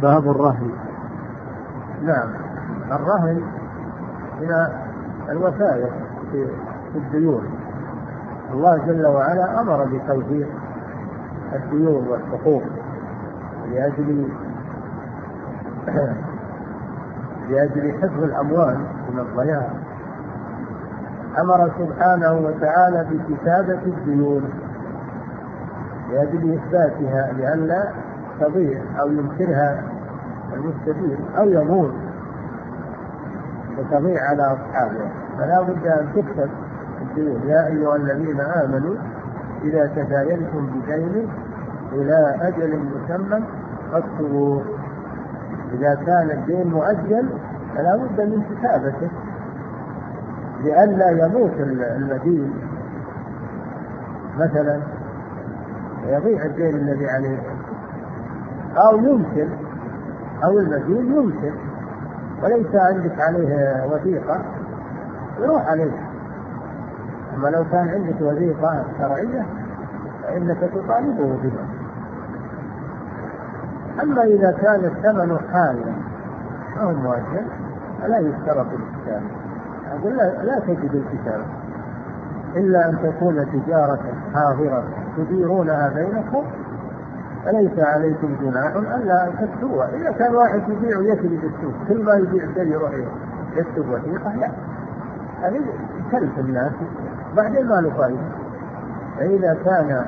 باب الرهن. نعم، الرهن من الوثائق في الديون. الله جل وعلا أمر بتوثيق الديون والحقوق لأجل حفظ الأموال من الضياع. أمر سبحانه وتعالى بكتابة الديون لأجل إثباتها لئلا تضيع أو ينكرها المستفيد أو يموت وتضيع على أصحابها، فلا بد أن تكتب الديون. يا أيها الذين آمنوا إذا تداينتم بدين إلى أجل مسمى فاكتبوه. إذا كان الدين مؤجل فلا بد من كتابته لئلا يموت المدين مثلا يضيع الدين الذي عليه، أو يمكن أو المدين يمكن وليس عندك عليه وثيقة يروح عليه. أما لو كان عندك وثيقة شرعية فإنك تطالبه بها. أما إذا كان الثمن حالا أو مؤجل فلا يشترط الكتابة. أقول لا تجد الكتابة إلا أن تكون تجارة حاضرة تديرونها بينكم فليس عليكم جناح ألا تكتبوها. إذا كان واحد يبيع ويشتري بالسوق كل ما يبيع شيء يروح يكتب وثيقة لا، هذه تلف الناس بعدين ما له فائدة. فإذا كان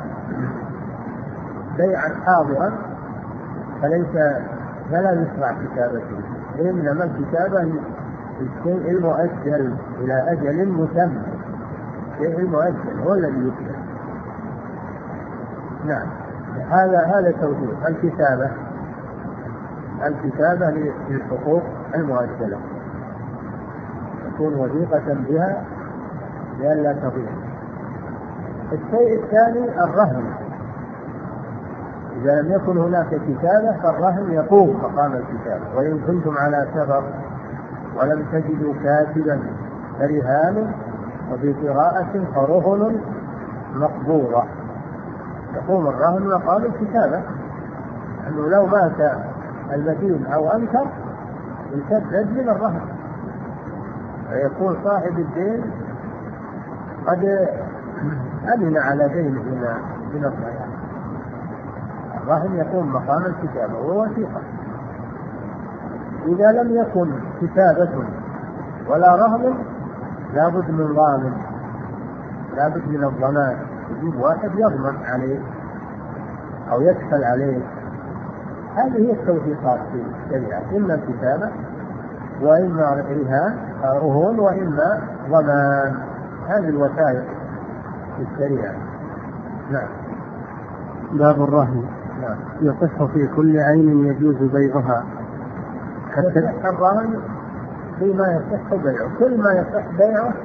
بيعا حاضرا فلا يشرع كتابته، إنما الكتابة الشيء المؤجل إلى أجل مسمى. الشيء المؤجل هو الذي يكتب. نعم، هذا توثيق الكتابة للحقوق المؤجلة تكون وثيقة بها لئلا تضيع. الشيء الثاني الرهن. إذا لم يكن هناك كتابة فالرهن يقوم مقام الكتابة. وإن كنتم على سفر ولم تجدوا كاتبا فرهان وفي قراءة فرهن مقبوضة. يقوم الرهن مقام الكتابة، أنه لو مات المدين أو أنكر يسدد من الرهن، فيكون صاحب الدين قد أمن على دينه من الضياع. الرهن يقوم مقام الكتابة وهو وثيقة. إذا لم يكن كتابة ولا رهن لابد من ضامن، لابد من الضمان. يجيب واحد يضمن عليه أو يكفل عليه. هذه هي التوثيقات في الشريعة، إما كتابة وإما رهون وإما ضمان. هذه الوثائق في الشريعة. نعم. باب الرهن. نعم. يصح في كل عين يجوز بيعها. يصح الرهن فيما يصح بيعه، كل ما يصح بيعه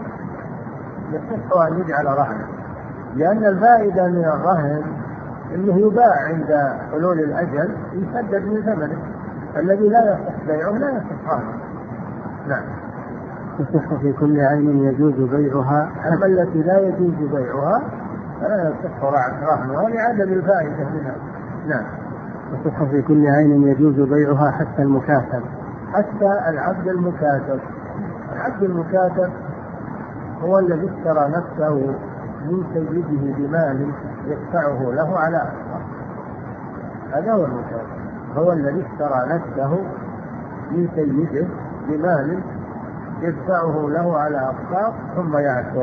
يصح أن يجعل رهنا، لأن الفائدة من الرهن أنه يباع عند حلول الأجل يسدد من ثمنه. الذي لا يصح بيعه لا يصح رهنه. نعم. يصح في كل عين يجوز بيعها. أما التي لا يجوز بيعها فلا يصح رهنها لعدم الفائدة منها. نعم. يصح في كل عين يجوز بيعها حتى المكاتب. حتى العبد المكاتب. العبد المكاتب هو الذي اشترى نفسه من سيده بمال يدفعه له على أقساط. هذا هو المكاتب، هو الذي اشترى نفسه من سيده بمال يدفعه له على أقساط ثم يعتق.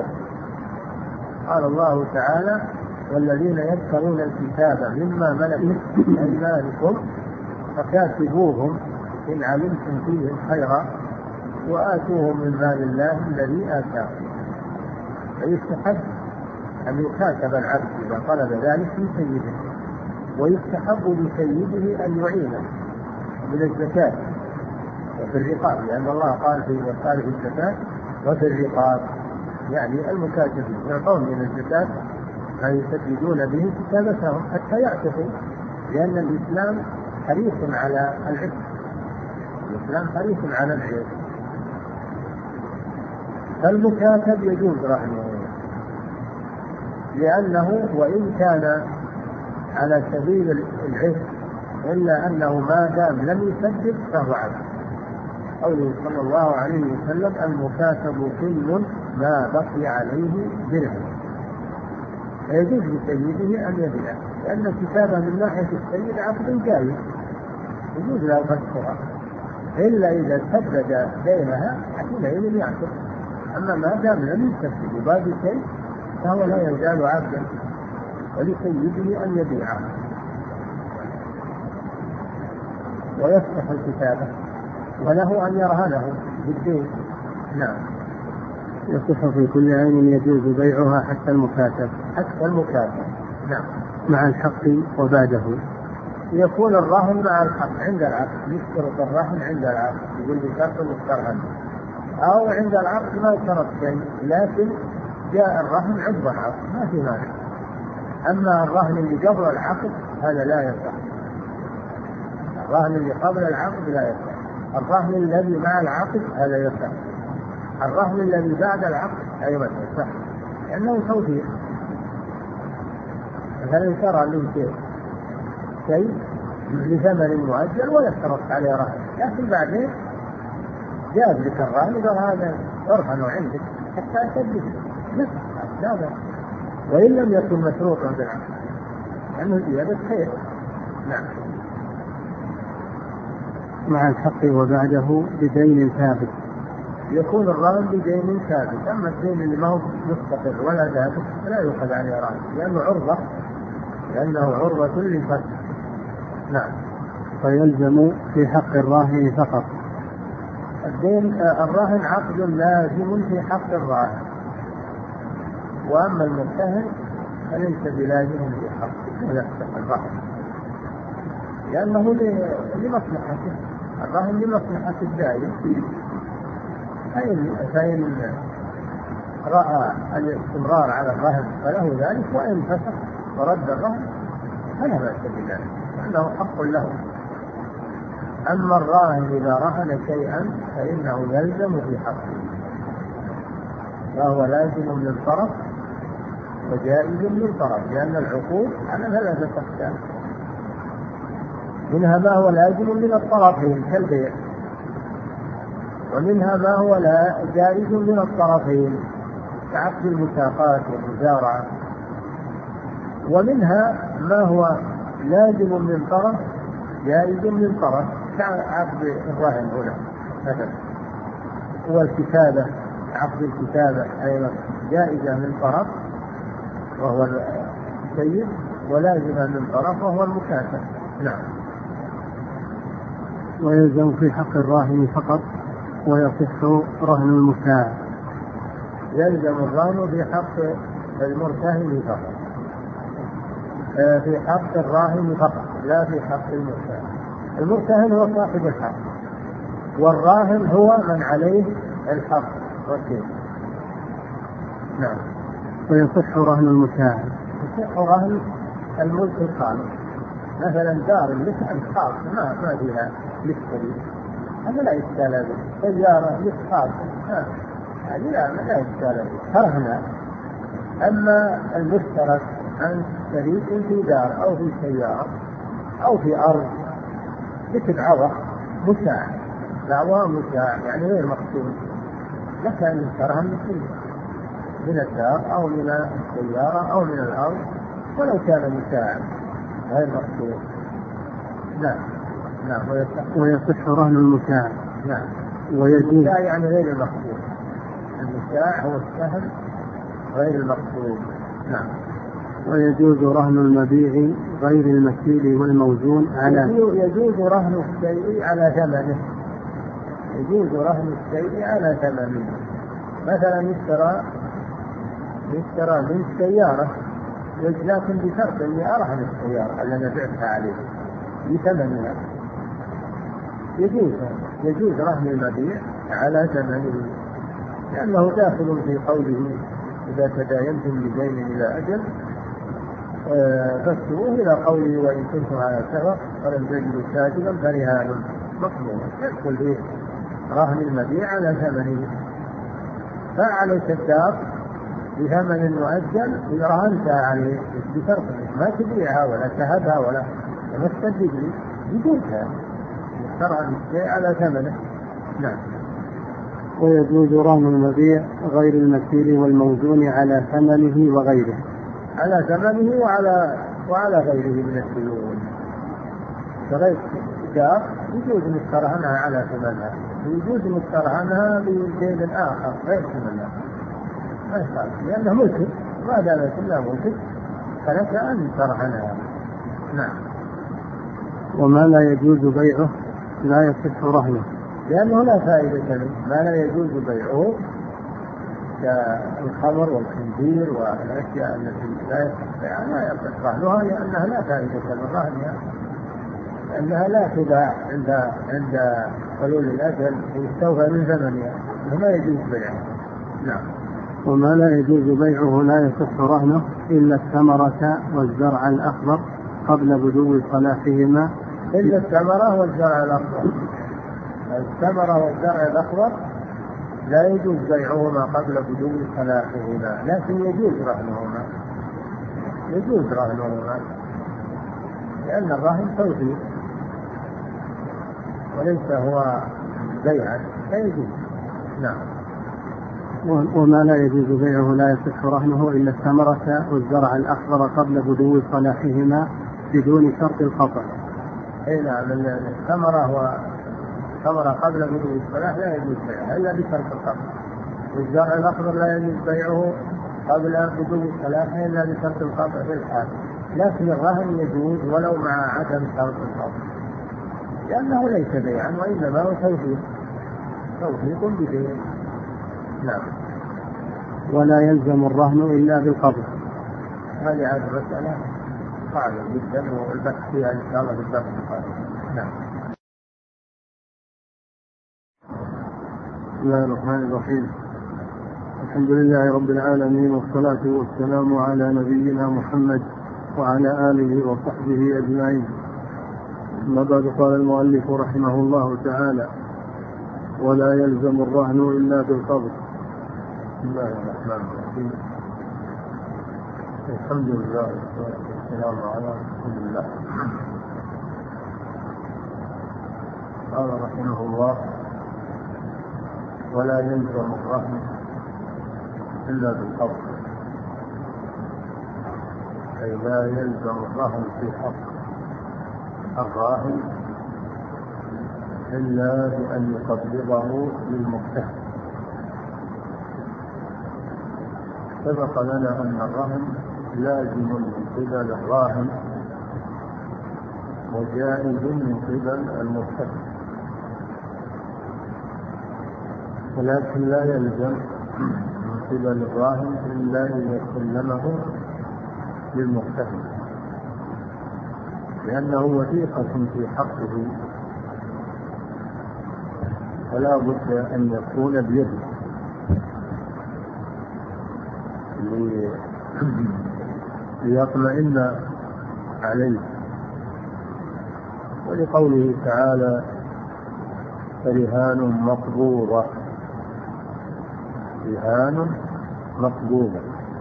قال الله تعالى: والذين يذكرون الكتاب مما ملكت أيمانكم فكاتبوهم إن علمتم فيهم خيرا وآتوهم من مال الله الذي آتاهم. فيستحب أن يكاتب العبد إذا طلب ذلك من سيده، ويستحب لسيده أن يعينه من الزكاة وفي الرقاب، لأن الله قال في الزكاة وفي الرقاب، يعني المكاتبين يعطون من الزكاة ما يسددون به كتابتهم حتى يعتقوا، لأن الإسلام حريص على العتق. الإسلام حريص على العتق. فالمكاتب يجوز رهنه، لأنه وإن كان على سبيل العتق إلا أنه ما دام لم يسدد فهو عبد. قوله صلى الله عليه وسلم المكاتب كل ما بقي عليه درهم. فيجوز لسيده أن يبيع، لأن الكتابة من ناحية السيد عقد جائز يجوز له فسخها، إلا إذا سدد دينها حينئذ يعتق. أما ما دام لم يسدد وباقي شيء فهو لا يزال عبدا، ولسيده أن يبيعه ويفتح الكتابة، وله أن يرهنه بالدين. نعم. يصح في كل عين يجوز بيعها حتى المكاتب. حتى المكاتب. نعم. مع الحق وبعده. يكون الرهن مع الحق عند العقد، يشترط الرهن عند العقد، يقول بشرط مسترهن، أو عند العقد ما يشترط شيء لكن جاء الرهن عقب العقد ما في مانع. أما الرهن اللي قبل العقد هذا لا يصح. الرهن اللي قبل العقد لا يصح. الرهن الذي مع العقد هذا يصح. الرهن الذي بعد العقد أيضا يصح، لأنه توثيق. مثلا ترى منك شيء بثمن مؤجل ولا اشترطت عليه رهن، لكن بعدين جاز لك الرهن قال هذا ارهنه عندك حتى أسدد هذا، وإن لم يكن مشروطا بالعقد لأنه زيادة خير. نعم. مع الحق وبعده بدين ثابت. يكون الرهن بدين ثابت. أما الدين اللي ما هو مستقر ولا ثابت لا يؤخذ عليه رهن، لأنه عرضة للفسخ. نعم. فيلزم في حق الراهن فقط. الدين الراهن عقد لازم في حق الراهن، وأما المرتهن فليس بلازم في حق الراهن، لأنه لمصلحته. الراهن لمصلحة الدائن، فإن رأى الاستمرار على الرهن فله ذلك، وإن فسخ ورد الرهن فلا بأس بذلك لأنه حق له. أما الراهن إذا رهن شيئا فإنه يلزم في حقه، فهو لازم من طرف وجائز من طرف، لأن العقود على ثلاثة أقسام، منها ما هو لازم من الطرفين كالبيع، ومنها ما هو لا جائز من الطرفين كعقد المساقات والمزارعة، ومنها ما هو لازم من طرف جائز من طرف كعقد الرهن هنا مثلا. والكتابة، عقد الكتابة أيضا جائزة من طرف وهو السيد، ولازمة من طرف وهو المكاتب. نعم. ويلزم في حق الراهن فقط ويصح رهن المساع. يلزم الرهن في حق المرتهن فقط، في حق الراهن فقط لا في حق المرتهن. المرتهن هو صاحب الحق، والراهن هو من عليه الحق والدين. نعم. ويصح رهن المساع. يصح رهن الملك الخاص، مثلا دار لك خاص ما فيها مشتري، هذا لا يشترى به. سيارة لك خاص هذه لا يشترى به، ترهن. أما المشترك عن شريك في دار أو في سيارة أو في أرض لك عوض مساع، دعوى مساع يعني غير مقصود، لك أن ترهن من الدار أو من السيارة أو من الأرض ولو كان مساعا غير مقصود. نعم. نعم. ويصح رهن المساع. نعم. ويجوز يعني غير المقصود. المساع هو السهم غير المقصود. نعم. ويجوز رهن المبيع غير المكيل والموزون يجوز رهن الشيء على ثمنه. يجوز رهن الشيء على ثمنه. مثلا يشترى من سيارة لكن بشرط اني ارهن السيارة التي بعتها عليه بثمنها. يجوز رهن المبيع على ثمنه، لأنه داخل في قوله إذا تداينتم بدين إلى أجل فاكتبوه إلى قوله وإن كنتم على سفر ولم تجدوا كاتبا فرهان مقبول. يدخل فيه رهن المبيع على ثمنه. فعليك الدار بثمن مؤجل إذا رهنتها عليه بشرط ما تبيعها ولا تهبها ولا تستجد لي، يجوزها يشترى الشيء على ثمنه. نعم. ويجوز رهن المبيع غير المكيل والموزون على ثمنه وغيره. على ثمنه وعلى غيره من الديون. شريت دار يجوز أن يشترهنها على ثمنها، ويجوز أن يشترهنها بدين آخر غير ثمنها، ما يصير لأنه ملك، ما دامت إلا ملك فلك أن ترهنها. نعم. وما لا يجوز بيعه لا يصح رهنه، لأنه لا فائدة منه. ما لا يجوز بيعه كالخمر والخنزير والأشياء التي لا يصح بيعها لا يصح رهنها، لأنها لا فائدة من رهنها، لأنها لا تباع عند حلول الأجل ويستوفى من ثمنها، وما يجوز بيعها. نعم. وما لا يجوز بيعه لا يصح رهنه إلا الثمرة والزرع الأخضر قبل بدو صلاحهما. إلا الثمرة والزرع الأخضر. الثمرة والزرع الأخضر لا يجوز بيعهما قبل بدو صلاحهما، لكن يجوز رهنهما. يجوز رهنهما لأن الرهن توثيق وليس هو بيعا فيجوز. نعم. وما لا يجوز بيعه لا يصح رهنه إلا الثمرة والزرع الأخضر قبل بدو صلاحهما بدون شرط القطع. أي نعم. الثمرة قبل بدو الصلاح لا يجوز بيعها إلا بشرط القطع، والزرع الأخضر لا يجوز بيعه قبل بدو الصلاح إلا بشرط القطع في الحال، لكن الرهن يجوز ولو مع عدم شرط القطع، لأنه ليس بيعا وإنما هو توثيق بدين. نعم. ولا يلزم الرهن إلا بالقبض. هذه عاد مسألة صعبة جدا والبحث فيها إن شاء الله بالدرس القادم. نعم. بسم الله الرحمن الرحيم. الحمد لله رب العالمين، والصلاة والسلام على نبينا محمد وعلى آله وصحبه أجمعين. أما بعد، قال المؤلف رحمه الله تعالى: ولا يلزم الرهن إلا بالقبض. بسم الله الرحمن الرحيم. الحمد لله والصلاة والسلام على رسول الله. قال رحمه الله: ولا يلزم الرهن إلا بالقبض، أي لا يلزم الرهن في حق الراهن إلا بأن يقبضه للمرتهن. سبق لنا أن الرهن لازم من قبل الراهن وجائز من قبل المرتهن، ولكن لا يلزم من قبل الراهن إلا أن يسلمه للمرتهن، لأنه وثيقة في حقه فلا بد أن يكون بيده ليطمئن عليه. ولقوله تعالى: فرهان مقبوضة، رهان مقبوضة،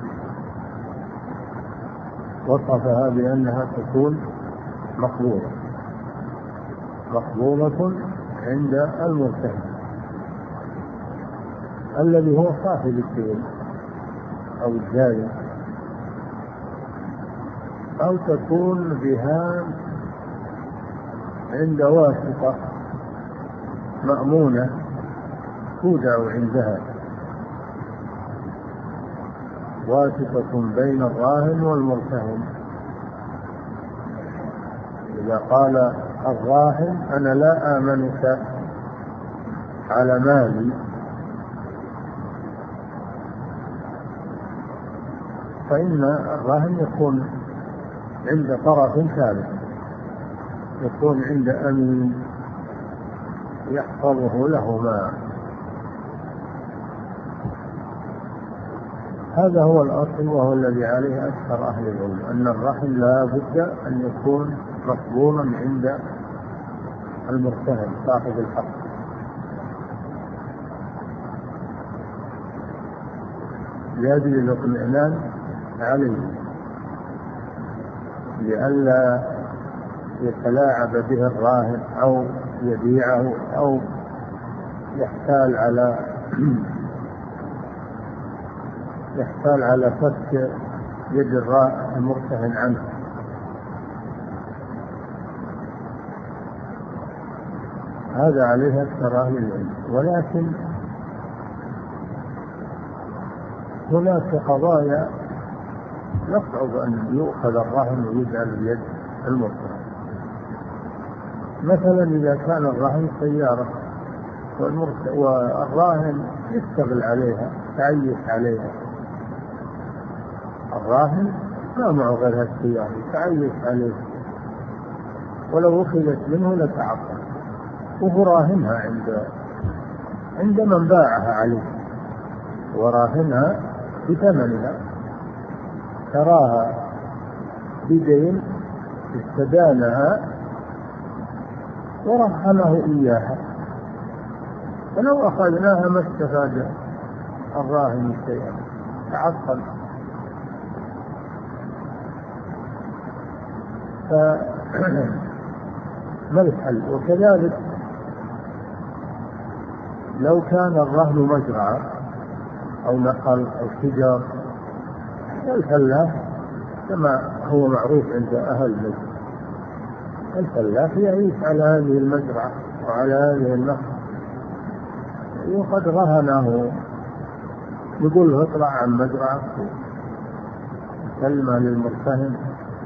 وصفها بأنها تكون مقبوضة عند المرتهن الذي هو صاحب الدين أو الدائن، أو تكون رهان عند واسطة مأمونة تودع عندها، واسطة بين الراهن والمرتهن. إذا قال الراهن: أنا لا آمنك على مالي، فإن الراهن يكون عند طرف ثالث، يكون عند أمين يحفظه لهما. هذا هو الأصل، وهو الذي عليه أكثر أهل العلم، أن الرهن لا بد أن يكون مقبولا عند المرتهن صاحب الحق، لأجل الاطمئنان عليه، لئلا يتلاعب به الراهن أو يبيعه أو يحتال على فك يد المرتهن عنه. هذا عليه أكثر أهل العلم. ولكن هناك قضايا يصعب أن يؤخذ الرهن ويجعل بيد المرتهن. مثلا إذا كان الرهن سيارة والراهن يشتغل عليها، تعيش عليها، الراهن ما معه غير هالسيارة تعيش عليها، ولو أخذت منه لتعطل، وهو راهنها عند من باعها عليه، وراهنها بثمنها، تراها بدين استدانها ورهنه إياها، فلو أخذناها ما استفاد الراهن شيئا، تعطل. فما الحل؟ وكذلك لو كان الرهن مزرعة أو نقل أو شجر، الفلاح كما هو معروف عند أهل مصر، الفلاح يعيش على هذه المزرعة وعلى هذه النقل، وقد رهنه، يقول له اطلع عن مزرعة سلمة للمرتهن،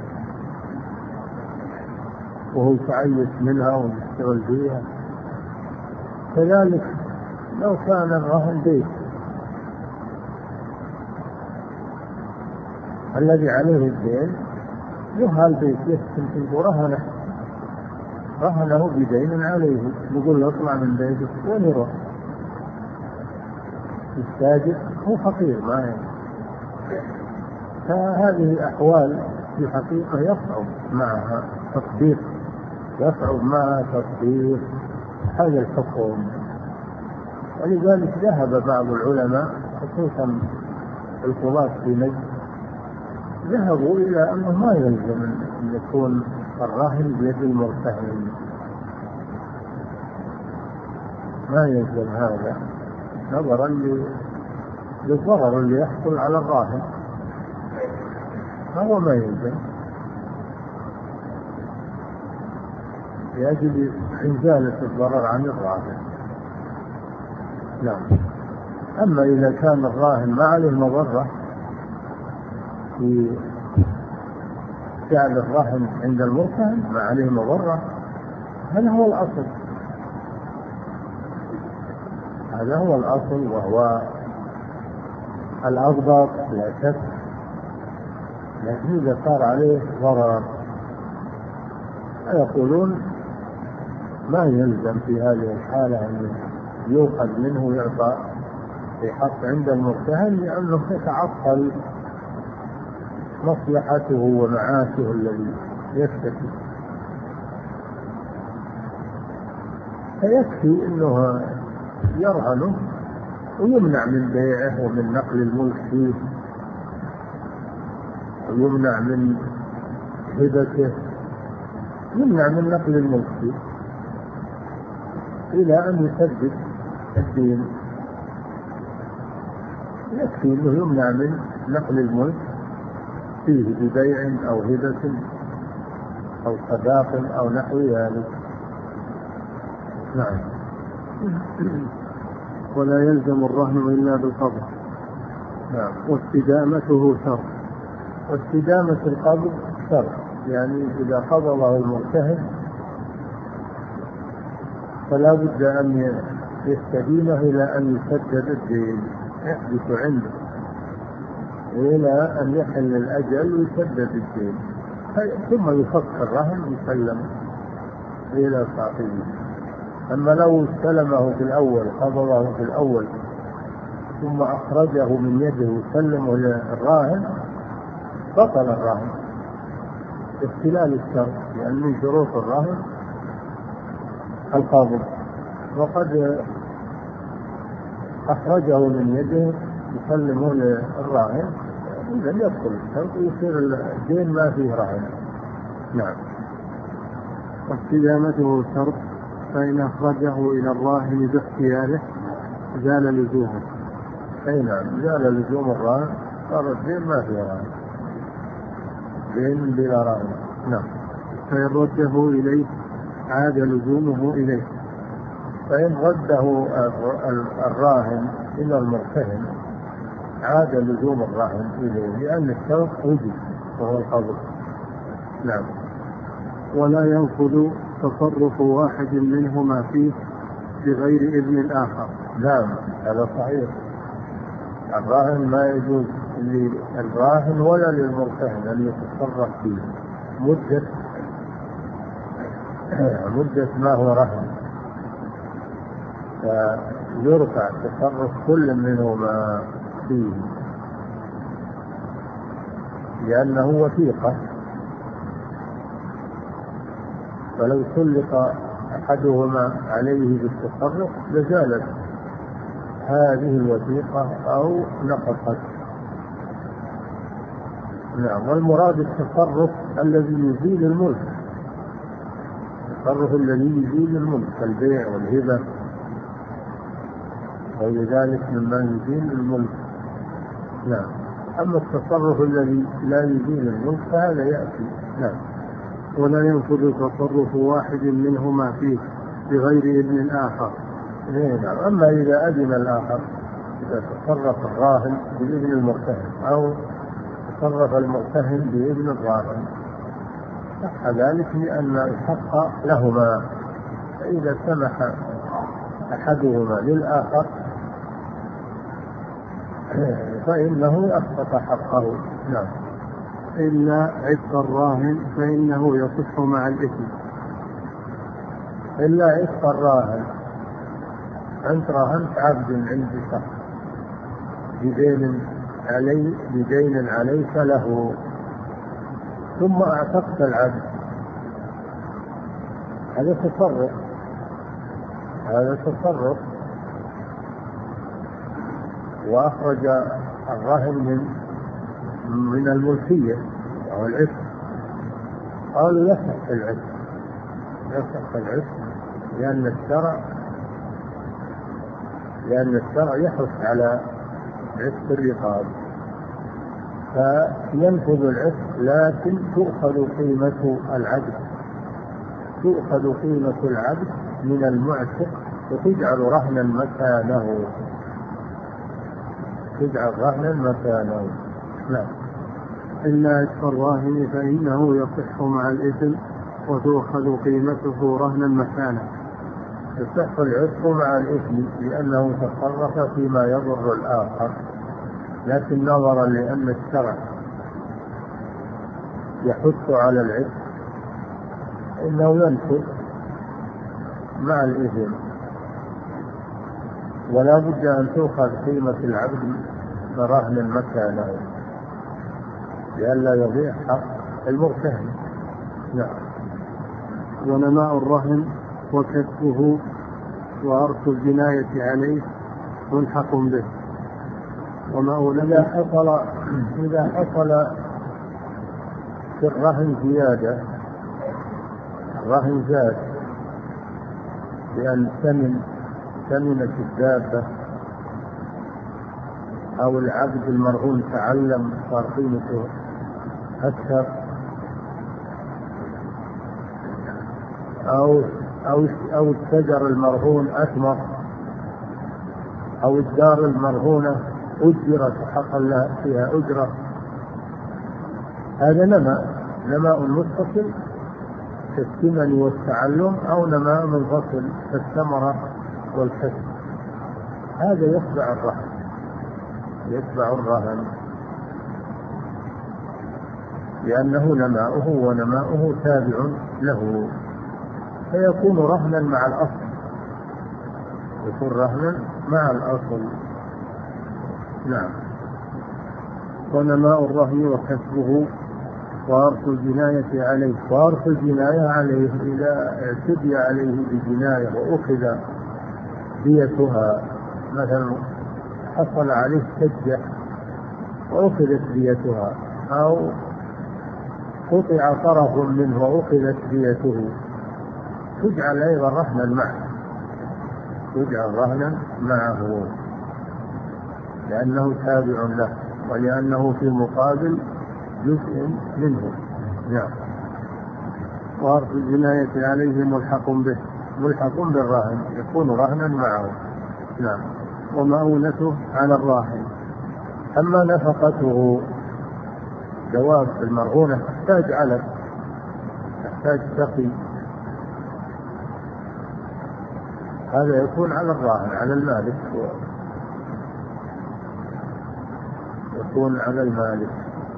وهو يتعيش منها ويشتغل فيها. كذلك لو كان الرهن بيت الذي عليه الدين، يهال بيت يسكن فيه رهنه بدين عليه، يقول له اطلع من بيتك، وين يروح؟ التاجر هو فقير ما يعني. فهذه أحوال في الحقيقة يصعب معها تطبيق هذا الحكم. ولذلك ذهب بعض العلماء خصوصا القضاة في نجد، ذهبوا إلى أنه ما يلزم أن يكون الراهن بيد المرتهن، ما يلزم هذا، نظرا للضرر اللي يحصل على الراهن، فهو ما يلزم لأجل إزالة الضرر عن الراهن. نعم. أما إذا كان الراهن ما عليه مضرة في جعل الرهن عند المرتهن، ما عليه مضرة، هذا هو الأصل وهو الأضبط لا شك. لكن إذا صار عليه ضرر يقولون ما يلزم في هذه الحالة أن يؤخذ منه ويعطى في حق عند المرتهن، لأنه تتعطل مصلحته ومعاشه الذي يفتكر. فيكفي أنه يرهنه ويمنع من بيعه ومن نقل الملك فيه، ويمنع من هبته، يمنع من نقل الملك فيه إلى أن يسدد الدين. يكفي أنه يمنع من نقل الملك فيه ببيع أو هبة أو صداق أو نحو ذلك. نعم. ولا يلزم الرهن إلا بالقبض. نعم. واستدامته شرط. واستدامة القبض شرط، يعني إذا قبضه المرتهن فلا بد أن يستديمه إلى أن يسدد الدين، يحدث عنده إلى أن يحل الأجل ويسدد الدين، ثم يفك الرهن ويسلم إلى صاحبه. أما لو استلمه في الأول، قبضه في الأول، ثم أخرجه من يده وسلمه للراهن، بطل الرهن استلال الشرط، لأن من شروط الرهن القبض، وقد أخرجه من يده يسلمه للراهن، إذا يدخل الشرط ويصير الدين ما فيه رهن. نعم. واستدامته شرط، فإن أخرجه إلى الراهن باختياره زال لزومه. أي نعم، زال لزوم الراهن، صار الدين ما في راهن، دين بلا راهن. نعم. فإن رده إليه عاد لزومه إليه. فإن رده الراهن إلى المرتهن عاد لزوم الراهن إليه، لأن الشرط وجد وهو القبض. نعم. ولا ينفذ تصرف واحد منهما فيه بغير إذن الآخر. نعم، هذا صحيح. الراهن ما يجوز للراهن ولا للمرتهن أن يتصرف فيه مدة ما هو رهن، فيرفع تصرف كل منهما فيه لأنه وثيقة. فلو سلط أحدهما عليه بالتصرف لزالت هذه الوثيقة أو نقصت. نعم. والمراد التصرف الذي يزيل الملك، التصرف الذي يزيل الملك كالبيع والهبة ولذلك مما يزيل الملك. نعم. أما التصرف الذي لا يزيل الملك فهذا يأتي. نعم. ولا ينفذ تصرف واحد منهما فيه بغير إذن الآخر. نعم. أما إذا أذن الآخر، إذا تصرف الراهن بإذن المرتهن أو تصرف المرتهن بإذن الراهن صح ذلك، لأن الحق لهما، فإذا سمح أحدهما للآخر فإنه أسقط حقه. نعم. إلا عتق الراهن فإنه يصح مع الإثم. إلا عتق الراهن، أنت راهنت عبد عند شخص بدين عليك له، ثم أعتقت العبد، هذا تصرف، وأخرج الراهن من الملكية أو العتق. قالوا يصح العتق لأن الشرع يحث على عتق الرقاب، فينفذ العتق، لكن تؤخذ قيمة العبد من المعتق وتجعل رهنا مكانه. لا. إلا عتق الراهن فإنه يصح مع الإثم وتؤخذ قيمته رهنا مكانه. يصح العتق مع الإثم لأنه تصرف فيما يضر الآخر، لكن نظرا لأن الشرع يحث على العتق إنه ينفذ مع الإثم، ولا بد أن تؤخذ قيمة العبد رهنا مكانه لئلا يضيع حق المرتهن. نعم. ونماء الرهن وكسبه وأرث الجناية عليه ملحق به. إذا حصل في الرهن زيادة، الرهن زاد بأن ثمنت الدابة أو العبد المرهون تعلم صار قيمته أكثر، أو الشجر المرهون أثمر، أو الدار المرهونة أجرت حق الله فيها أجرة، هذا نماء متصل كالثمن والتعلم، أو نماء منفصل كالثمرة والكسب، هذا يتبع الرهن لأنه نماؤه تابع له، فيكون رهنا مع الأصل. نعم. ونماء الرهن وكسبه وأرث الجناية عليه إذا اعتدي عليه بجناية وأخذ ديتها، مثلا حصل عليه سجة وأخذت ديتها، أو قطع طرف منه وأخذت ديته، تجعل أيضا رهنا معه، تجعل رهنا معه لأنه تابع له ولأنه في مقابل جزء منه. نعم. وعرف الجناية عليه ملحق به، ملحق بالرهن، يكون رهنا معه. نعم. ومؤونته على الراهن. أما نفقته دواب المرهونة تحتاج علف، تحتاج سقي، هذا يكون على الراهن، على المالك، يكون على المالك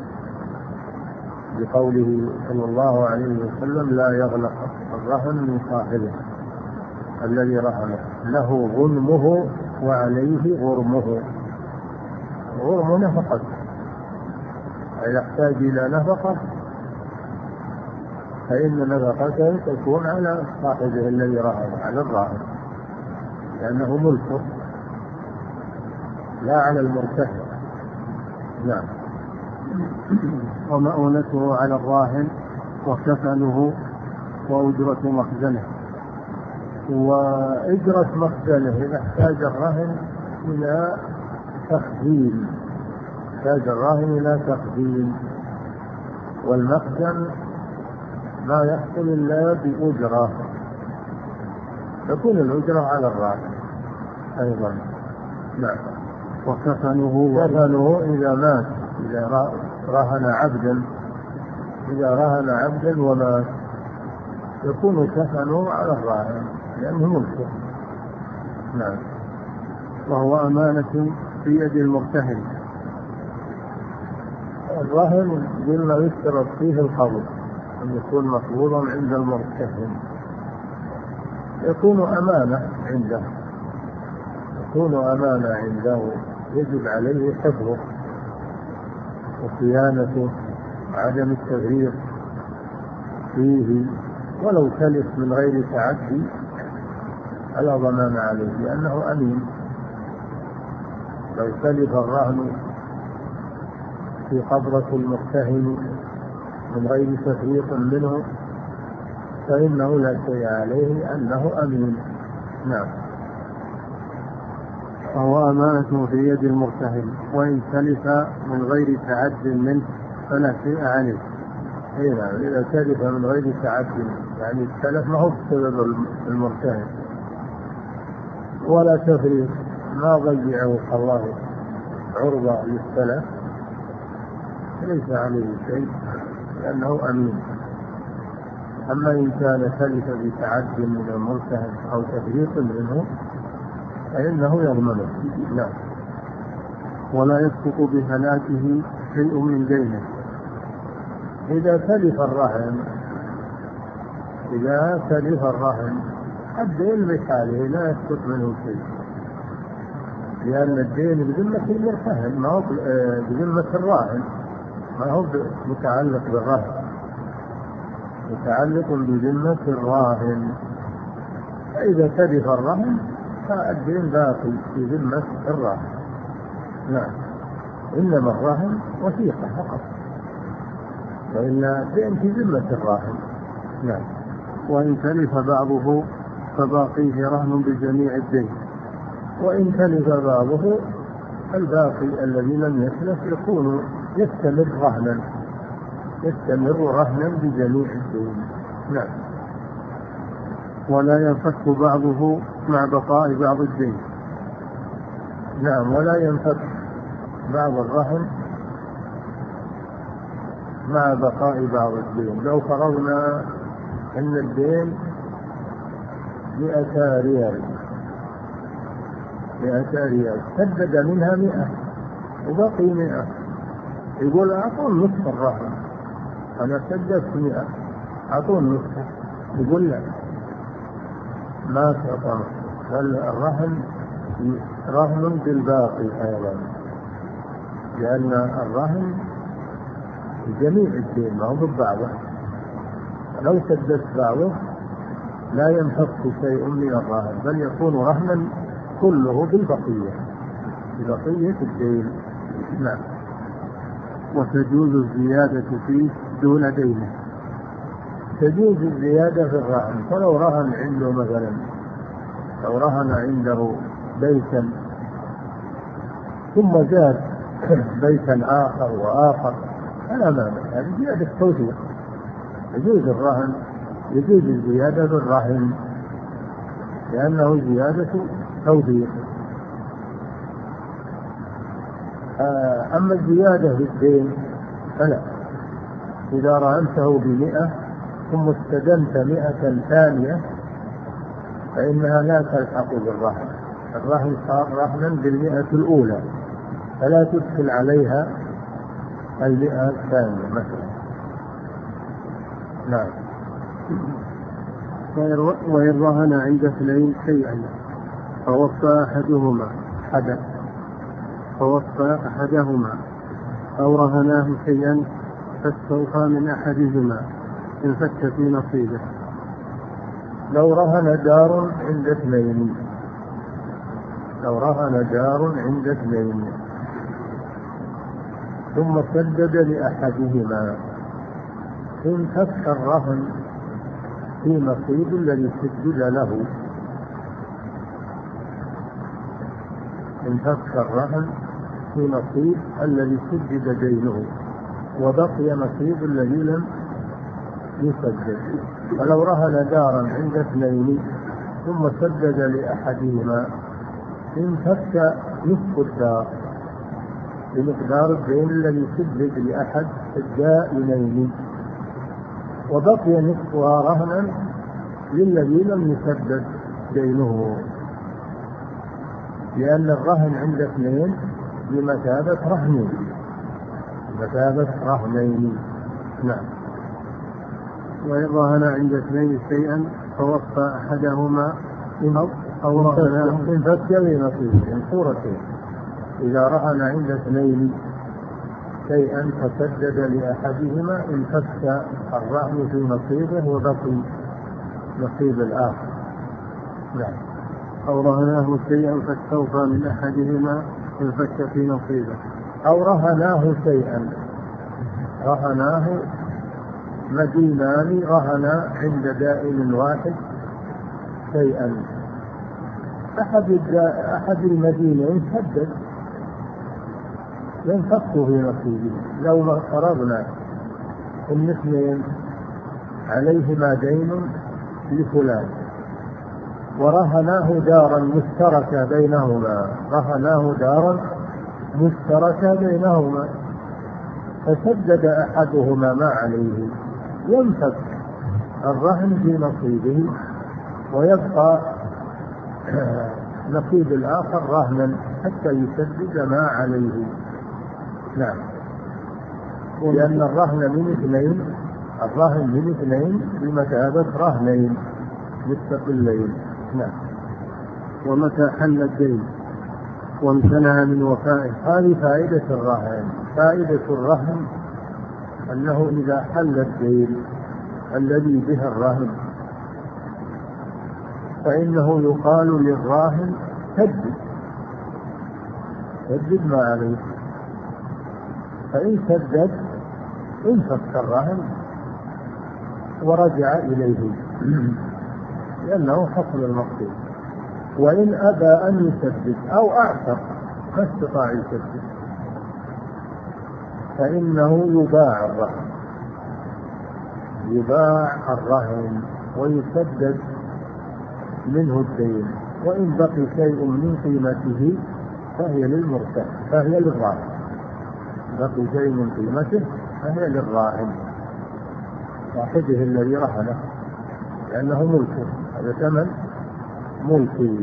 بقوله صلى الله عليه وسلم: لا يغلق الرهن من صاحبه الذي رهنه، له غنمه وعليه غرمه. غرم نفقة، إذا احتاج إلى نفقة فإن نفقته تكون على صاحبه الذي رهنه، على الراهن، لأنه ملكه لا على المرتهن. نعم. ومؤونته على الراهن وكفنه وأجرة مخزنه. وأجرة مخزنه إذا احتاج الراهن إلى تخزين، احتاج الراهن إلى تخزين، والمخزن ما يحصل إلا بأجرة، تكون الأجرة على الراهن أيضا. نعم. وكفنه إذا مات، إذا رهن عبدا، إذا رهن عبدا ومات يكون كفنه على الراهن لأنه ملكه. نعم. وهو أمانة في يد المرتهن. الرهن قلنا يشترط فيه القبض، أن يكون مقبوضا عند المرتهن، يكون أمانة عنده، يكون أمانة عنده، يجب عليه حفظه وصيانته وعدم التفريط فيه، ولو تلف من غير تعدي فلا ضمان عليه لأنه أمين. لو تلف الرهن في قبضة المرتهن من غير تفريط منه فإنه لا شيء عليه، أنه أمين. نعم. فهو أمانة في يد المرتهن، وإن تلف من غير تعد منه فلا شيء عليه. نعم. إذا تلف من غير تعد، يعني التلف ما هو بسبب المرتهن ولا تفريط، ما ضيعه الله عرضة للتلف، ليس عليه شيء لأنه أمين. أما إن كان تلف بتعد من المرتهن أو تفريط منه فإنه يضمنه. نعم. ولا يسقط بهلاكه شيء من دينه. إذا تلف الرهن الدين بحاله لا يسقط منه شيء، لأن الدين بذمة المرتهن ما هو بذمة الراهن، ما هو متعلق بالرهن، متعلق بذمة الراهن. فإذا تلف الرهن فالدين باقي في ذمة الراهن. نعم. إنما الرهن وثيقة فقط، وإن الدين في ذمة الراهن. نعم. وإن تلف بعضه فباقيه رهن بجميع الدين. وإن تلف بعضه الباقي الذي لم يتلف يكون يستمر رهنا بجميع الدين. نعم. ولا ينفك بعضه مع بقاء بعض الدين. نعم. ولا ينفك بعض الرهن مع بقاء بعض الدين. لو فرضنا أن الدين 100 ريال، 100 ريال، سدد منها 100 وبقي 100، يقول أعطون نصف الرهن، أنا سددت 100 أعطون نصف، يقول لا، ما تعطى، بل الرهن رهن بالباقي أيضا، لأن الرهن جميع الدين ما هو ببعضه. لو سددت بعضه لا ينفك شيء من الرهن، بل يكون رهنا كله ببقية الدين. نعم. وتجوز الزيادة فيه دون دينه. تجوز الزيادة في الرهن. فلو رهن عنده مثلا، لو رهن عنده بيتا ثم زاد بيتا آخر وآخر فلا مانع، هذه زيادة توثيق. يجوز الرهن، يجوز الزيادة في الرهن لأنه زيادة توثيق. أما الزيادة في الدين فلا. إذا رهنته ب100 ثم استدمت 100 ثانية فإنها لا تلحق بالرهن. الرهن صار رهنا ب100 الأولى، فلا تدخل عليها 100 الثانية مثلا. نعم. وإن رهن عند 2 شيئا فوصى أحدهما أو رهناه شيئا فاستوفى من أحدهما إن فك في نصيبه. لو رهن دار عند 2، لو رهن دار عند 2 ثم سدد لأحدهما إن فك الرهن في نصيب الذي سدد له، إن فك الرهن في نصيب الذي سدد دينه وبقي نصيب الذي لم يسدد. فلو رهن دارا عند 2 ثم سدد لأحدهما إن فك نصف الدار بمقدار الدين الذي سدد لأحد الدائنين وبقي نصفها رهنا للذي لم يسدد دينه، لأن الرهن عند 2 بمثابة رهنين، بمثابة رهنين. نعم. وإن رهن عند 2 شيئا فوصى أحدهما أو رهن إن فك بنصيبه. من صورتين: إذا رهن عند 2 شيئا فسدد لأحدهما إن فك الرهن في نصيبه وبقي نصيب الآخر. نعم. أو رهناه شيئا فاستوفى من أحدهما إن فك في نصيبه. أو رهناه شيئا، رهناه مدينان رهنا عند دائن واحد شيئا، أحد المدينين سدد ينفك في نصيبه. لو فرضنا ان 2 عليهما دين لفلان ورهناه دارا مشتركة بينهما، رهناه دارا مشتركة بينهما فسدد أحدهما ما عليه، ينفك الرهن في نصيبه ويبقى نصيب الآخر رهنا حتى يسدد ما عليه. نعم. لأن الرهن من 2، الرهن من 2 بمثابة رهنين مستقلين. نعم. ومتى حل الدين وامتنع من وفائه. هذه فائدة الرهن. فائدة الرهن أنه إذا حل الدين الذي به الرهن فإنه يقال للراهن سدد ما عليه، فإن سدد انفك الرهن ورجع إليه لأنه حصل المقصود. وإن أبى أن يسدد أو أعتق ما استطاع يسدد فإنه يباع الرهن، يباع الرهن ويسدد منه الدين، وإن بقي شيء من قيمته فهي للمرتهن، فهي للراهن. بقي شيء من قيمته فهي للراهن صاحبه الذي رهنه، لأنه ملكه، هذا ثمن ملكه.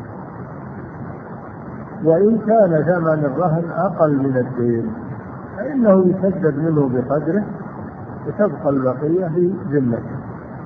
وإن كان ثمن الرهن أقل من الدين فإنه يسدد منه بقدره وتبقى البقية في ذمته.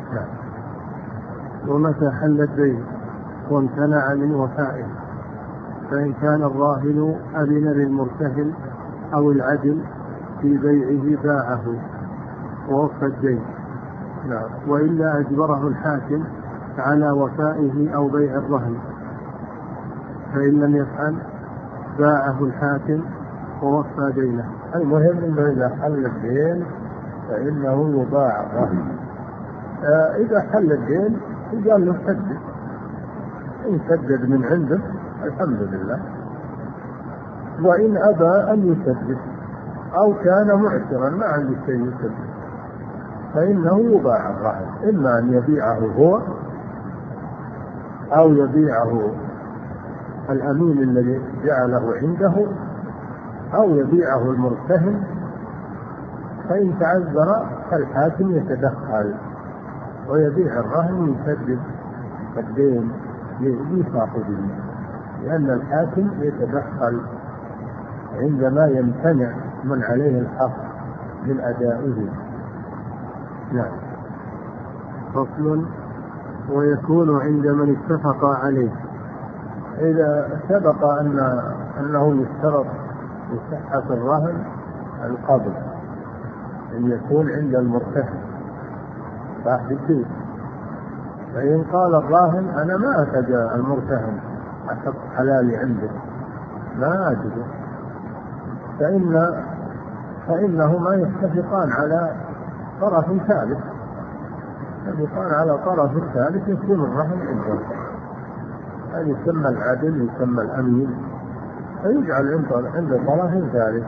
ومتى حل الدين وامتنع من وفائه، فإن كان الراهن أذن للمرتهن أو العدل في بيعه باعه ووفى الدين، وإلا أجبره الحاكم على وفائه أو بيع الرهن، فإن لم يفعل باعه الحاكم ووفى دينه. المهم أنه إذا حل الدين فإنه يباع الرهن إذا حل الدين يقال له سدد، إن سدد من عنده الحمد لله، وإن أبى أن يسدد أو كان معسرا ما عنده شيء يسدد فإنه يباع الرهن، إما أن يبيعه هو أو يبيعه الأمين الذي جعله عنده أو يبيعه المرتهن، فإن تعذر فالحاكم يتدخل ويبيع الرهن ويسدد الدين لصاحبه، لأن الحاكم يتدخل عندما يمتنع من عليه الحق من أدائه. نعم. فصل: ويكون عند من اتفق عليه. إذا سبق أنه يشترط لصحة الرهن القبض، أن يكون عند المرتهن صاحب الدين، فإن قال الراهن أنا ما أتجا المرتهن أحط حلالي عنده ما أجده، فإنهما يتفقان على طرف ثالث، يتفقان على طرف ثالث يكون الرهن عنده، هذا يسمى العدل، يسمى الأمين، فيجعل عنده طرف ثالث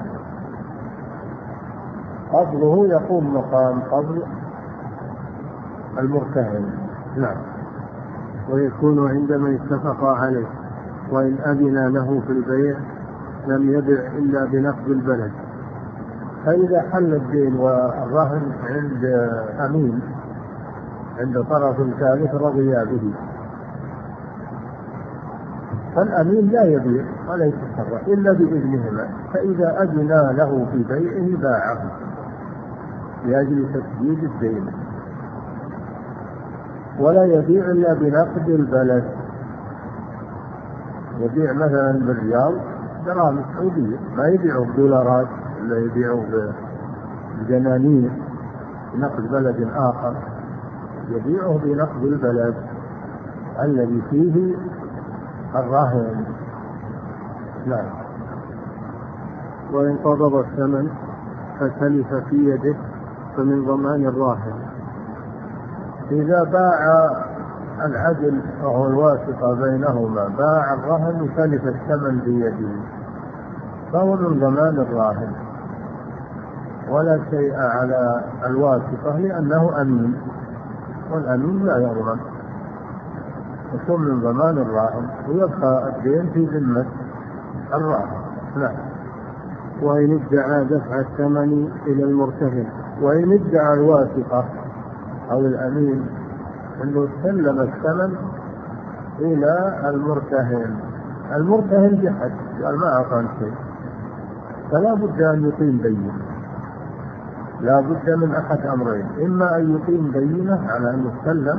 قبضه يقوم مقام قبض المرتهن. نعم. ويكون عندما اتفق عليه، وإن أذن له في البيع لم يبع إلا بنقد البلد. فإذا حل الدين والرهن عند أمين عند طرف ثالث رضي به، فالأمين لا يبيع ولا يتصرف إلا بإذنهما، فإذا أذن له في بيعه باعه لأجل تسديد الدين، ولا يبيع إلا بنقد البلد، يبيع مثلا بالريال دراهم سعودية، ما يبيعه بدولارات ولا يبيعه بدنانير بنقد بلد آخر، يبيعه بنقد البلد الذي فيه الرهن. نعم. وإن قبض الثمن فتلف في يده فمن ضمان الراهن. إذا باع العدل وهو الواسطة بينهما، باع الرهن وتلف الثمن بيده، فهو من ضمان الراهن ولا شيء على الواسطة، لأنه أمين، والأمين لا يضمن، يكون من ضمان الراهن ويبقى الدين في ذمة الراهن. نعم. وإن ادعى دفع الثمن إلى المرتهن، وإن ادعى الواسطة أو الأمين أنه سلم الثمن إلى المرتهن بحد قال ما أعطاني شيء، فلا بد أن يقيم بينة، لا بد من أحد أمرين: إما أن يقيم بينة على أنه سلم،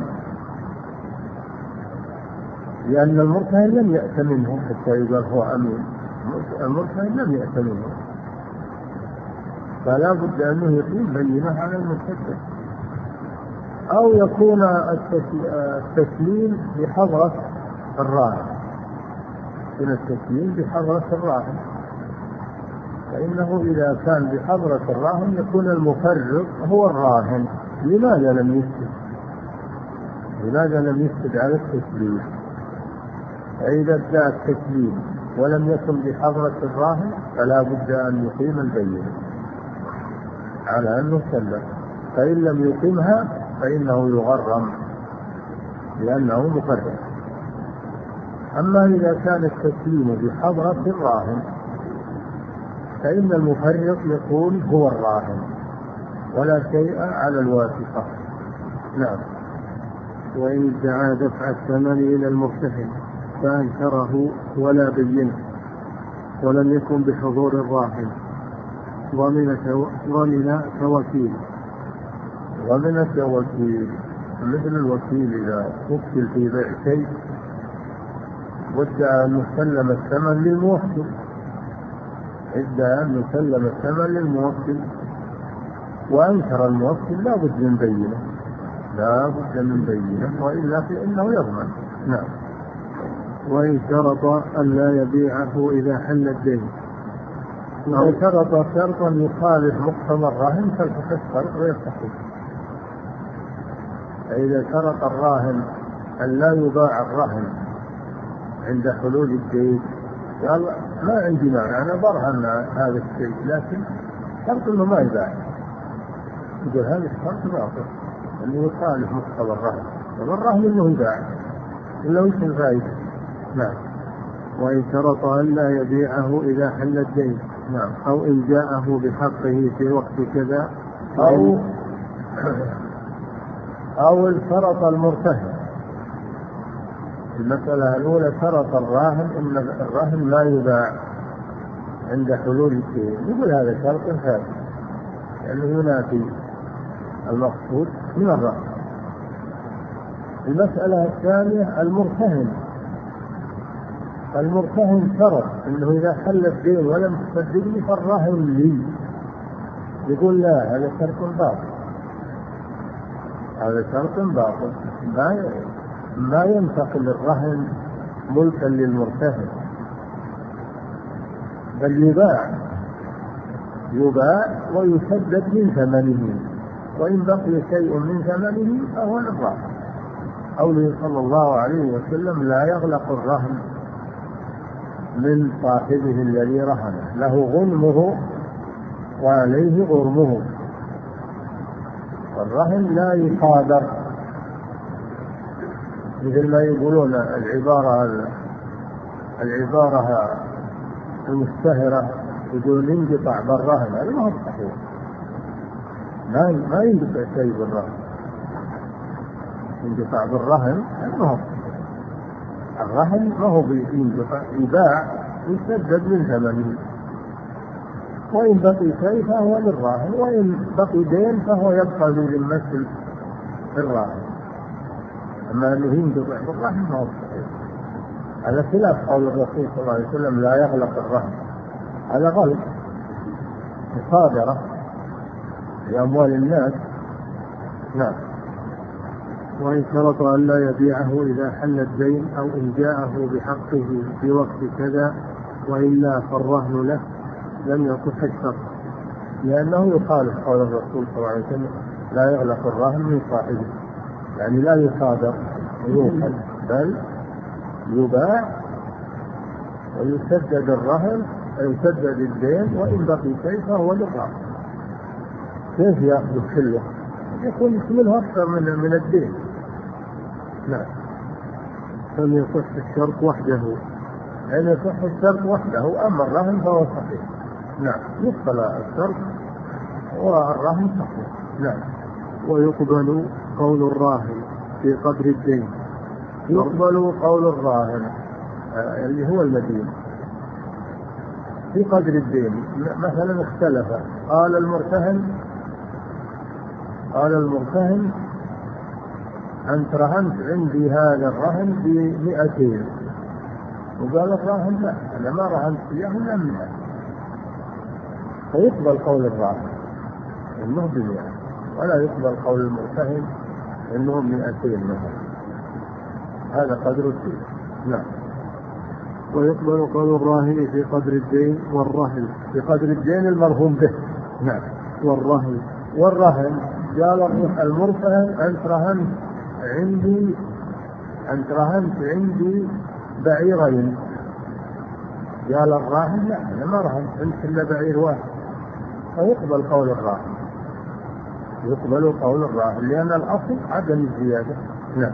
لأن المرتهن لم يأت منه حتى يقال هو أمين، المرتهن لم يأت منه، فلا بد أنه يقيم بينة على المرتهن، أو يكون التسليم بحضرة الراهن، من التسليم بحضرة الراهن، فإنه إذا كان بحضرة الراهن يكون المفرط هو الراهن. لماذا لم يسد على التسليم؟ فإذا ادعى التسليم ولم يكن بحضرة الراهن فلا بد أن يقيم البينة على أنه سلم، فإن لم يقيمها فإنه يغرم لأنه مفرط. أما إذا كان التسليم بحضرة الراهن فإن المفرط يكون هو الراهن ولا شيء على الواسطة. نعم. وإن ادعى دفع الثمن إلى المرتهن فأنكره ولا بينه ولم يكن بحضور الراهن ضمن كوكيل. مثل الوكيل إذا وكل في بيع شيء وادعى أن يسلم الثمن للموكل، وأنكر الموكل لا بد من بينة وإلا فإنه يضمن. نعم. وإن شرط أن لا يبيعه إذا حل الدين، إذا شرط شرطا يخالف مقتضى الرهن فالفسق ويستحق. فإذا شرط الراهن أن لا يباع الرهن عند حلول الدين قال ما عندي مانع أنا برهن هذا الشيء، لكن شرط إنه ما يباع. يقول هذا الشرط باطل أنه يخالف مقتضى الرهن، والرهن إنه يباع إلا وش الفائدة. نعم. وإن شرط أن لا يبيعه إذا حل الدين، نعم، أو إن جاءه بحقه في وقت كذا، أو شرط المرتهن. المسألة الأولى شرط الراهن أن الرهن لا يباع عند حلول الدين، يقول هذا شرط فاسد لأنه ينافي المقصود من الرهن. المسألة الثانية المرتهن شرط أنه إذا حل الدين ولم تصدقني فالرهن لي، يقول لا هذا شرط باطل، هذا شرط باطل، ما ينتقل الرهن ملكا للمرتهن، بل يباع ويسدد من ثمنه، وإن بقي شيء من ثمنه فهو للراهن. قوله صلى الله عليه وسلم لا يغلق الرهن من صاحبه الذي رهنه، له غنمه وعليه غرمه. والرهن لا يصادر مثل ما يقولون العبارة المشتهرة يقول ينقطع بالرهن، هذا ما هو صحيح، ما ينقطع شيء بالرهن، ينقطع بالرهن هذا ما هو صحيح. الرهن ما هو ينقطع، يباع يسدد من ثمنه، وإن بقي شيء فهو للراهن، وإن بقي دين فهو يبقى للمثل الراهن. أما أنه ينقطع بالرهن ما هو صحيح، هذا خلاف قول الرسول صلى الله عليه وسلم لا يغلق الرهن، هذا غلط مصادرة لأموال الناس. نعم. وإن شرط أن لا يبيعه إذا حل الدين أو إن جاءه بحقه في وقت كذا وإلا فالرهن له لم يصح الشرط، لأنه يخالف قول الرسول صلى الله عليه وسلم لا يغلق الرهن من صاحبه، يعني لا يصادر ويوخذ، بل يباع ويسدد الرهن، يسدد الدين، وإن بقي شيء فهو للراهن. كيف يأخذ كله؟ يكون منه أكثر من الدين. نعم. فلم يصح الشرط وحده، يعني يصح الشرط وحده، أما الرهن فهو صحيح. نعم، يقبل الشرط والرهن صحيح. نعم. ويقبل قول الراهن في قدر الدين، يقبل قول الراهن اللي هو المدين في قدر الدين. مثلا اختلف، قال المرتهن أنت رهنت عندي هذا الرهن ب200، وقال الراهن لا أنا ما رهنت إياه إلا 100، فيقبل قول الراهن إنه ب100، ولا يقبل قول المرتهن إنه 200 مثلا، هذا قدر الدين. نعم. ويقبل قول الراهن في قدر الدين والرهن في قدر الدين المرهون به. نعم. والرهن قال المرتهن أنت رهنت عندي بعيرين، قال الراهن لا أنا ما رهنت عندك إلا بعير واحد، فيقبل قول الراهن، يقبل قول الراهن لأن الأصل عدم الزيادة. نعم.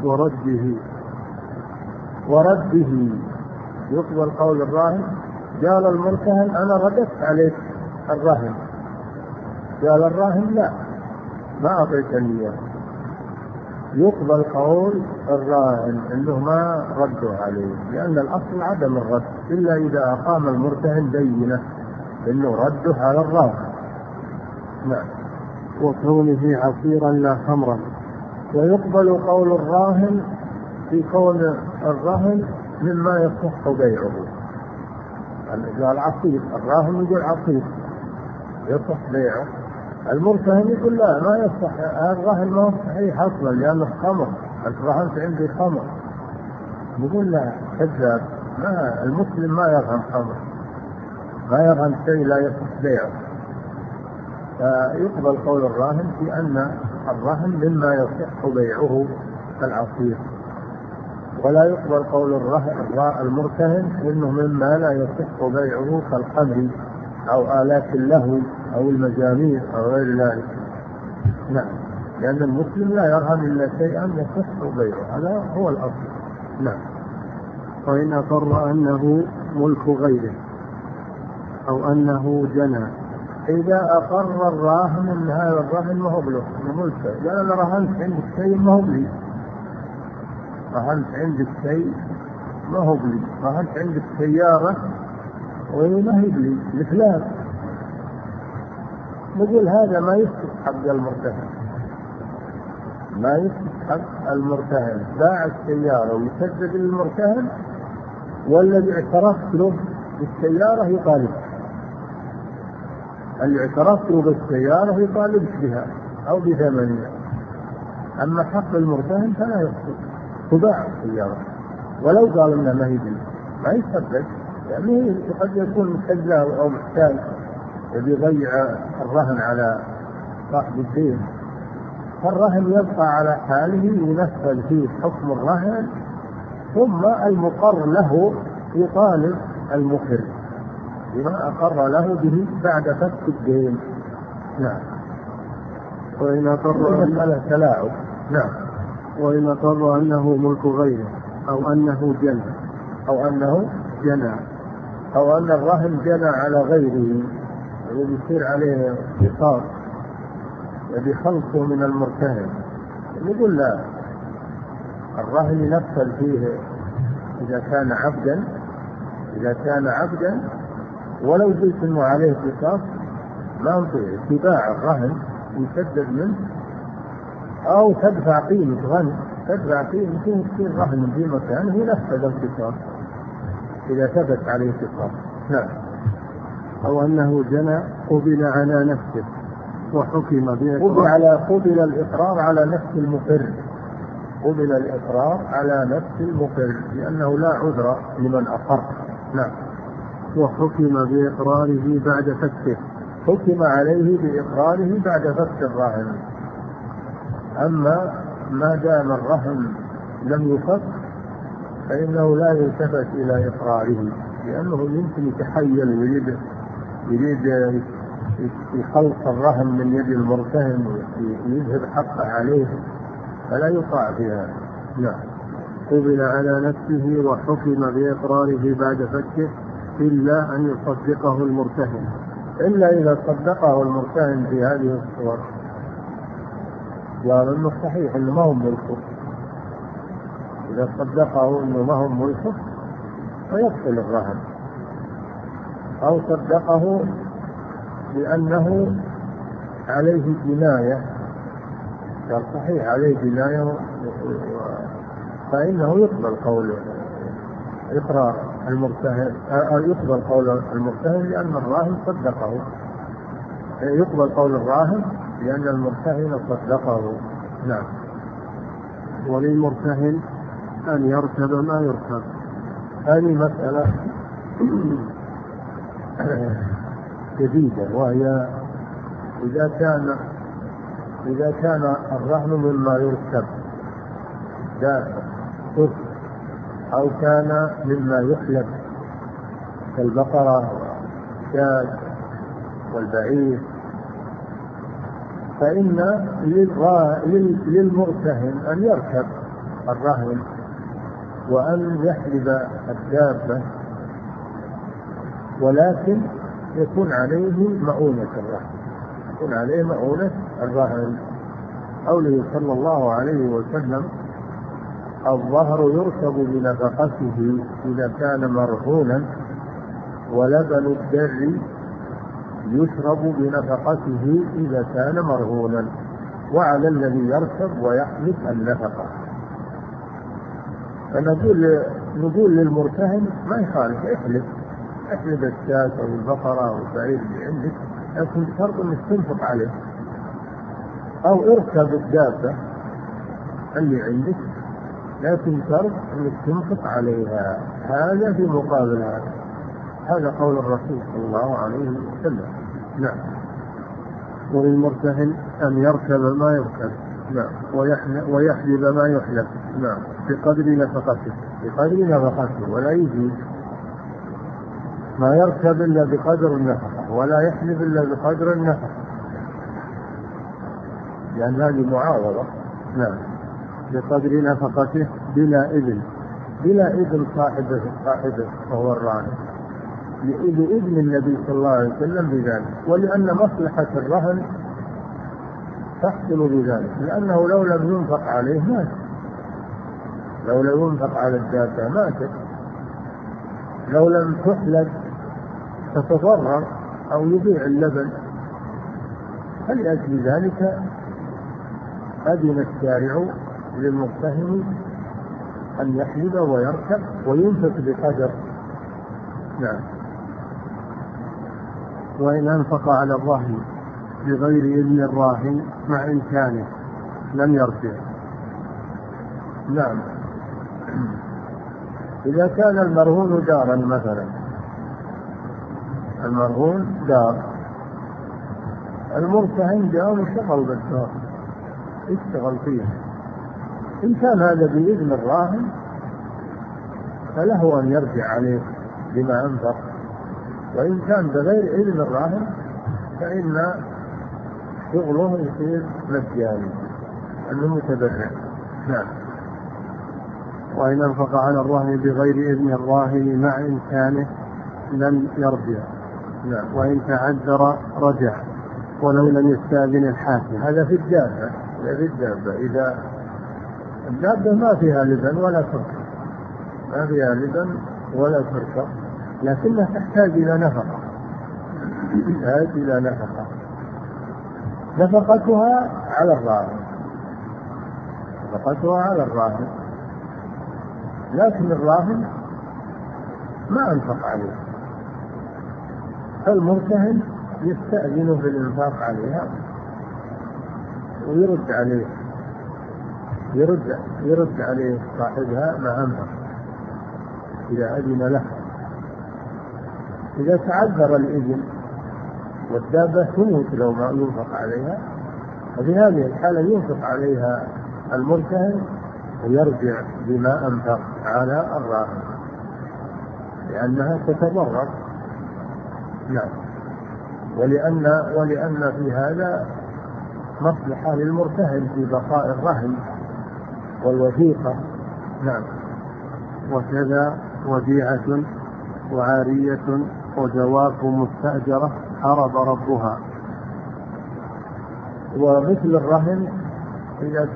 ورده يقبل قول الراهن، قال المرتهن أنا رددت عليك الرهن، قال الراهن لا ما أعطيتني إياه، يقبل قول الراهن إنه ما رده عليه، لأن الأصل عدم الرد إلا إذا أقام المرتهن بينة إنه رده على الراهن. نعم. وكونه عصيرا لا خمرا. ويقبل قول الراهن في كون الرهن مما يصح بيعه، قال عصير، الراهن يقول عصير يصح بيعه، المرتهن يقول لا ما يصح، الرهن ما هو صحيح أصلا لأنه خمر، أنت رهنت عندي خمر، يقول لا كذاب، ما المسلم ما يرهن خمر، ما يرهن شيء لا يصح بيعه. فيقبل قول الراهن في أن الرهن مما يصح بيعه كالعصير، ولا يقبل قول المرتهن إنه مما لا يصح بيعه كالخمر أو آلات اللهو أو المزامير أو غير ذلك. نعم، لأن المسلم لا يرهن إلا شيئا يصح بيعه، هذا هو الأصل. نعم. وإن أقر أنه ملك غيره أو أنه جنى، إذا أقر الراهن أن هذا الرهن ما هو له ملكه، لأن أنا رهنت عندك شيء ما هو لي، رهنت عندك شيء ما هو لي، رهنت عندك سيارة وما هي لي لفلان، نقول هذا ما يسقط حق المرتهن، ما يسقط حق المرتهن، باع السيارة ويسدد للمرتهن، والذي اعترفت له بالسيارة يطالب، اللي اعترفت له بالسيارة يطالب بها أو بثمنها. أما حق المرتهن فلا يسقط، تباع السيارة ولو قال إنها ما هي دي، ما يسدد، يعني قد يكون كذاب أو محتاج يبي يضيع الرهن على صاحب الدين، فالرهن يبقى على حاله ينفذ فيه حكم الرهن، ثم المقر له يطالب المقر بما أقر له به بعد فك الدين. نعم. وإن أقر مسألة تلاعب. نعم. وإن أقر أنه ملك غيره أو أنه جنى أو أن الرهن جنى على غيره، يصير عليه قصاص يبي خلصه من المرتهن، نقول لا، الرهن ينفذ فيه إذا كان عبدا ولو قلت إنه عليه قصاص ما نطيع، تباع الرهن يسدد منه أو تدفع قيمة غني، تصير رهن في مكانه ينفذ القصاص إذا ثبت عليه قصاص. نعم. أو أنه جنى قبل على نفسه وحكم قبل الإقرار على نفس المقر، لأنه لا عذر لمن أقر. نعم. وحكم بإقراره بعد فكه، حكم عليه بإقراره بعد فك الرهن. أما ما دام الرهن لم يفك فإنه لا يلتفت إلى إقراره، لأنه يمكن يتحيل يريد يخلص الرهن من يد المرتهن ويذهب حقه عليه، فلا يطاع فيها. لا. قبل على نفسه وحكم بإقراره بعد فكه إلا أن يصدقه المرتهن، إلا إذا صدقه المرتهن في هذه الصور، قال إنه صحيح إنه ما هم ملكه، إذا صدقه إنه ما هم ملكه فيبطل الرهن، أو صدقه لأنه عليه جناية، قال صحيح عليه جناية، فإنه يقبل قول إقرار المرتهن، يقبل قول المرتهن لأن الراهن صدقه، يقبل قول الراهن لأن المرتهن صدقه. نعم. وللمرتهن أن يركب ما يركب، هذه مسألة جديدة، وهي إذا كان الرهن مما يركب أو كان مما يحلب كالبقرة والشاة والبعير، فإن للمرتهن أن يركب الرهن وأن يحلب الدابة، ولكن يكون عليه مؤونة الرهن، قوله صلى الله عليه وسلم: الظهر يركب بنفقته إذا كان مرهونا، ولبن الدر يشرب بنفقته إذا كان مرهونا، وعلى الذي يركب ويحلب النفقة. فنقول للمرتهن ما يخالف، احلب الشاة أو البقرة أو البعير اللي عندك، لكن شرط انك تنفق عليه، أو اركب الدابة اللي عندك لكن شرط انك تنفق عليها، هذا في مقابل هذا قول الرسول صلى الله عليه وسلم. نعم. وللمرتهن أن يركب ما يركب. نعم. ويحلب ما يحلب. نعم. بقدر نفقته. بقدر نفقته، ولا يجوز ما يركب إلا بقدر النفقة، ولا يحلب إلا بقدر النفقة، لأن هذه معاوضة. نعم. بقدر نفقته بلا إذن. بلا إذن صاحبه وهو الراهن، لإذن النبي صلى الله عليه وسلم بذلك، ولأن مصلحة الرهن تحصل بذلك، لأنه لو لم ينفق عليه مات، لو لم ينفق على الدابة ماتت، لو لم تحلب تتضرر أو يضيع اللبن. فلأجل ذلك أذن الشارع للمرتهن أن يحلب ويركب وينفق بقدر. نعم. وإن أنفق على الرهن بغير إذن الراهن مع إمكانه لم يرجع. نعم. إذا كان المرهون دارا مثلا، المرهون دار، المرتهن جاء واشتغل بالدار، اشتغل فيها، إن كان هذا بإذن الراهن فله أن يرجع عليه بما أنفق، وإن كان بغير إذن الراهن فإن شغله يصير مجاني، أنه متبرع. نعم. وإن أنفق على الرهن بغير إذن الراهن مع إمكانه لم يرجع. نعم. وإن تعذر رجع ولو لم يستأذن الحاكم. هذا في الدابة. في الدابة إذا الدابة ما فيها لبن ولا تركب، ما فيها لبن ولا تركب، لكنها تحتاج إلى نفقة، تحتاج إلى نفقة، نفقتها على الراهن، نفقتها على الراهن، لكن الراهن ما أنفق عليه، فالمرتهن يستأذن في الإنفاق عليها ويرد عليه، يرد عليه صاحبها ما أنفق إذا أذن له. إذا تعذر الإذن والدابة تموت لو ما ينفق عليها، ففي هذه الحالة ينفق عليها المرتهن ويرجع بما أنفق على الراهن، لأنها تتضرر. نعم. ولأن في هذا مصلحة للمرتهن في بقاء الرهن والوثيقة. نعم. وكذا وديعة وعارية وجواب مستأجرة هرب ربها. ومثل الرهن إذا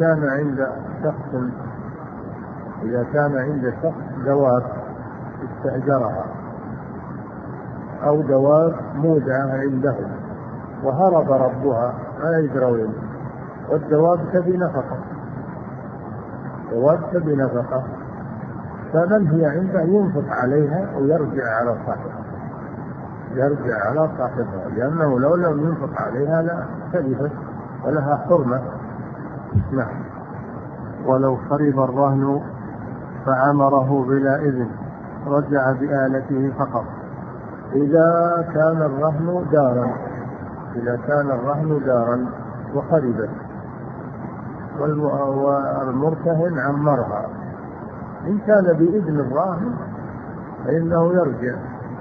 كان عند شخص دواب استأجرها أو دواب مودعة عنده وهرب ربها ما يدري وين، والدواب تبي نفقة، دواب تبي نفقة، فمن هي عنده ينفق عليها ويرجع على صاحبها، يرجع على صاحبها، لأنه لو لم ينفق عليها لا تلفت ولها حرمة. نعم. ولو خرب الرهن فعمره بلا إذن رجع بآلته فقط. إذا كان الرهن دارا وخربت والمرتهن عمرها، إن كان بإذن الراهن فإنه يرجع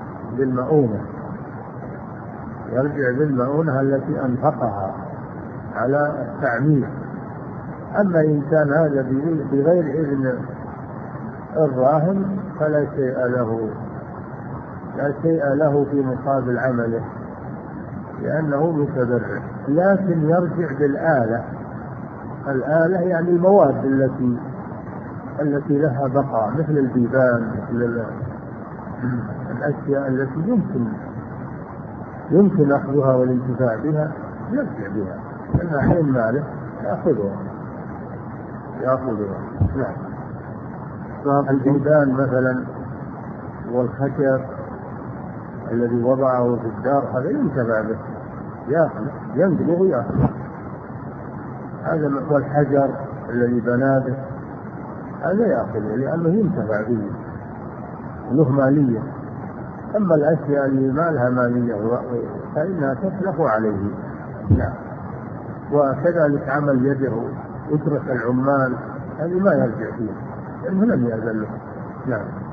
بالمؤونة التي أنفقها على التعمير. أما إن كان هذا بغير إذن الراهن فلا شيء له في مقابل عمله، لأنه متبرع، لكن يرجع بالآلة. الآلة يعني المواد التي لها بقاء، مثل البيبان، مثل الأشياء التي يمكن أخذها والانتفاع بها، يرجع بها، لأنها حين ماله يأخذها. نعم. البيبان مثلا والخشب الذي وضعه في الدار هذا ينتفع به، ينقله ويأخذ. هذا والحجر الذي بنى به هذا يأخذه لأنه ينتفع به، له مالية. أما الأشياء اللي ما لها مالية فإنها تتلف عليه. نعم. وكذلك عمل يده يترك العمال، هذه ما يرجع فيه لأنه لم يأذن له. نعم.